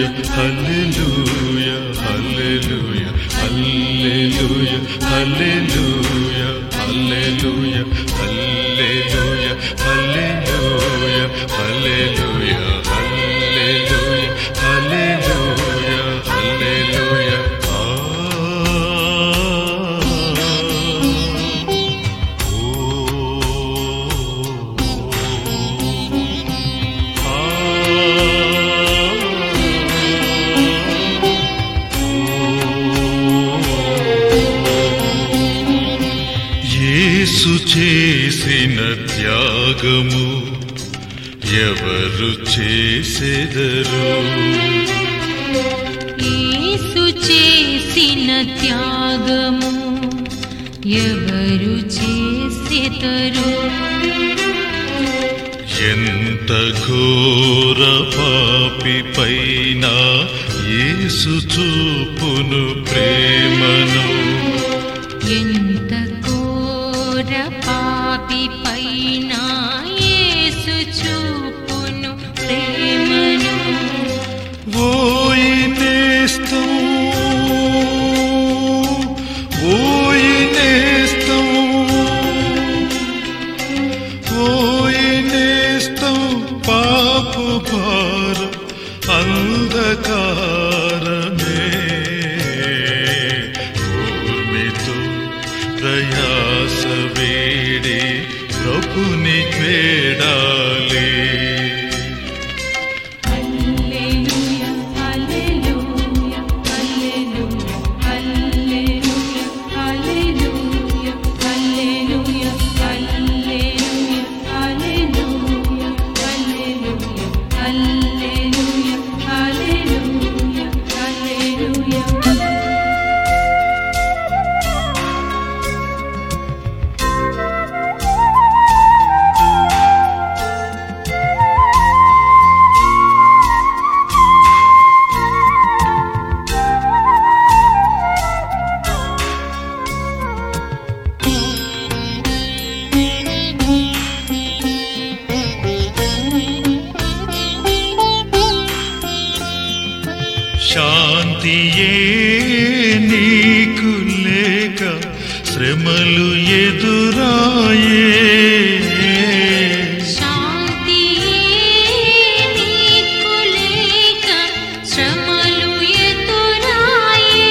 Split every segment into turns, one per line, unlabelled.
హల్లెలూయా హల్లెలూయా హల్లెలూయా హల్లెలూయా హల్లెలూయా హల్లెలూయా హల్లెలూయా హల్లెలూయా హల్లెలూయా హల్లెలూయా హల్లెలూయా యేసు చేసిన త్యాగము ఎవరు చేసెదరు?
యేసు చేసిన త్యాగము ఎవరు చేసెదరు?
ఎంత ఘోర పాపి పైన యేసు చూపును ప్రేమను,
ఎంత ఘోర పాపి పైన యేసు చూపును ప్రేమను.
ఓయి నేస్తం పాపు భారం అంధకారమే, ఊర్మితో ప్రయాస వేడి ప్రభుని వేడాలి. శాంతియే నీకు లేక శ్రమలు ఎదురాయే,
శాంతియే నీకు లేక శ్రమలు ఎదురాయే,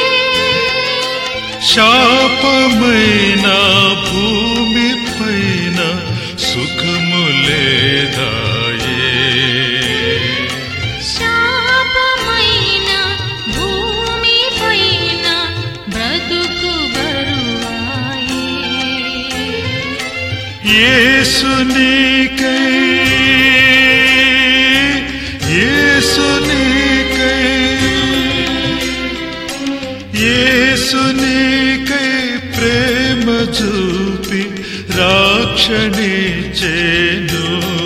శాపమైన భూమి పైన సుఖము లేదాయే,
శాపమైన భూమి పైన బ్రతుకు బరువాయే.
యేసు నీకై ప్రేమ చూపి రాక్షణించెను,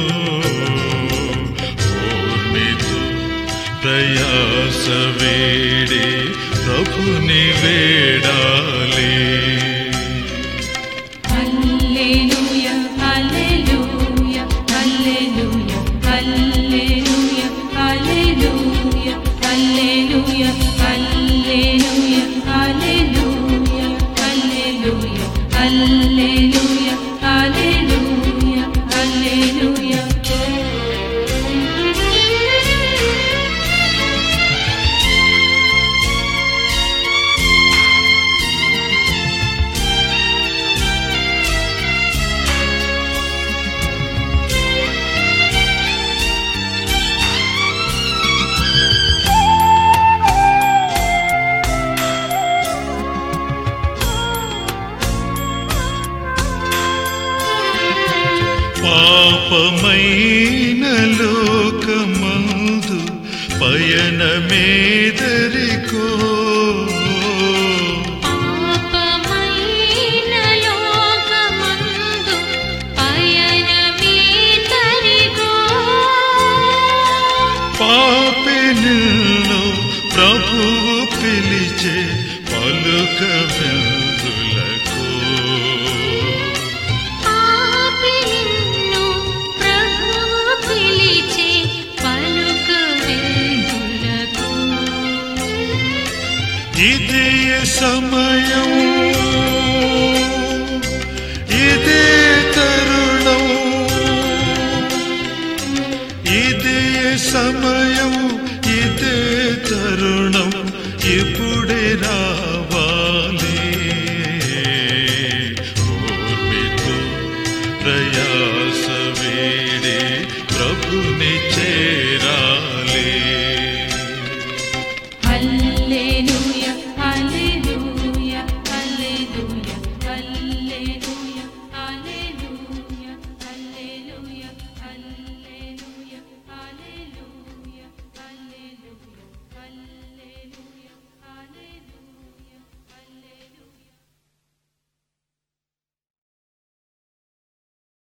ఊర్మితో ప్రయాస వేడి ప్రభుని వేడాలి.
హల్లెలూయా హల్లెలూయా హల్లెలూయా హల్లెలూయా హల్లెలూయా హల్లెలూయా హల్లెలూయా హల్లెలూయా హల్లెలూయా హల్లెలూయా హల్లెలూయా హల్లెలూయా.
పాపమైన లోకమందు పయనమేదరికో,
పాపమైన లోకమందు పయనమేదరికో,
పాపి నిన్ను ప్రభువు పిలిచే పలుకవెందులకు,
పాపి నిన్ను ప్రభువు పిలిచే పలుకవెందులకు.
సమయం ఇదే తరుణం ఇదే సమయం ఇదే తరుణం ఇప్పుడే రావాలి ఓర్మితో ప్రయాస వీడే ప్రభుని చేరాలి